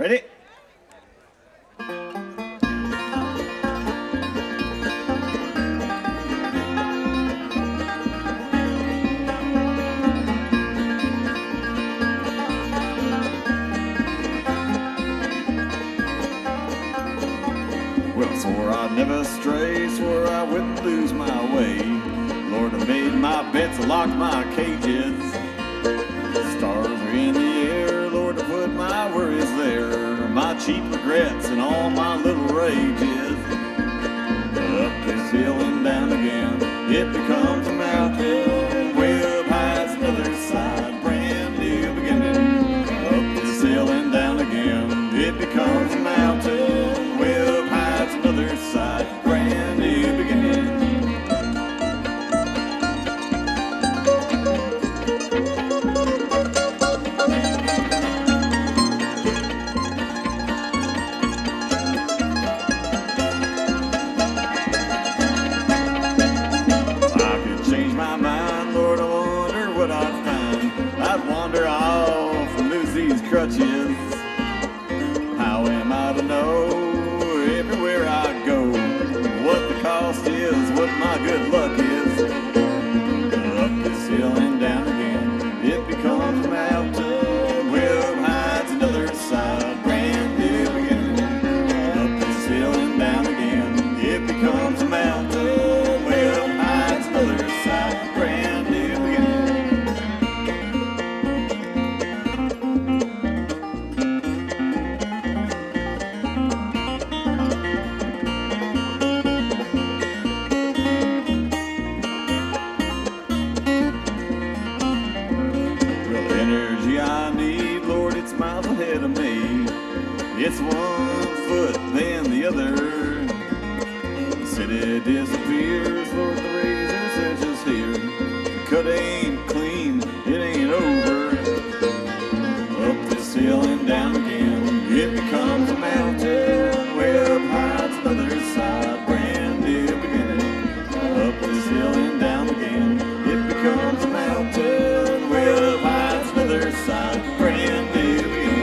Ready? Well, swore I'd never stray, swore I wouldn't lose my way. Lord, I made my bets, I locked my cages. Stars are in the air, Lord, I put my worries there. My cheap regrets and all my little rages. Up this hill and down again, it becomes a mountain. Way up high, it's another side, brand new beginning. Up this hill and down again, it becomes a mountain. Way up high, it's another side, brand new beginning. Crutches. How am I to know everywhere I go what the cost is, what my good luck is? Up this hill and down again, it becomes a mountain. Way up high, it's another side, brand new beginning. Up this hill and down again, it becomes a mountain. Way up high, it's another side, brand new beginning. Miles ahead of me. It's 1 foot, then the other. The city disappears, Lord, the razor's edge is here. The cut ain't clean, it ain't over. Up this hill and down again, it becomes a mountain. Way up high, it's another side, brand new beginning. Up this hill and down again, it becomes a mountain. Way up high, it's another side, brand new.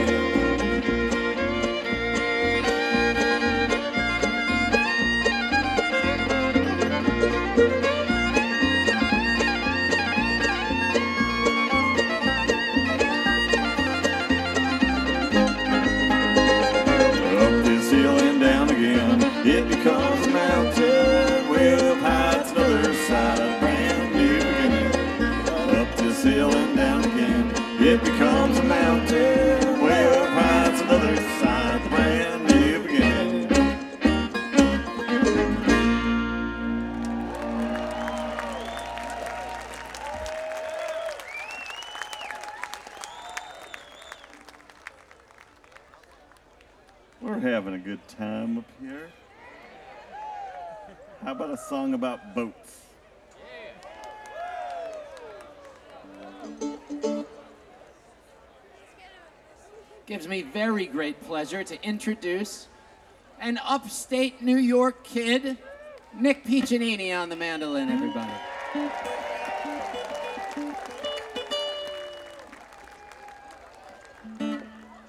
It becomes a mountain, way up high, it's another side, brand new beginning. Up this hill and down again, it becomes a mountain, way up high, it's another side, brand new beginning. We're having a good time up here. How about a song about boats? Gives me very great pleasure to introduce an upstate New York kid, Nick Piccinini on the mandolin, everybody.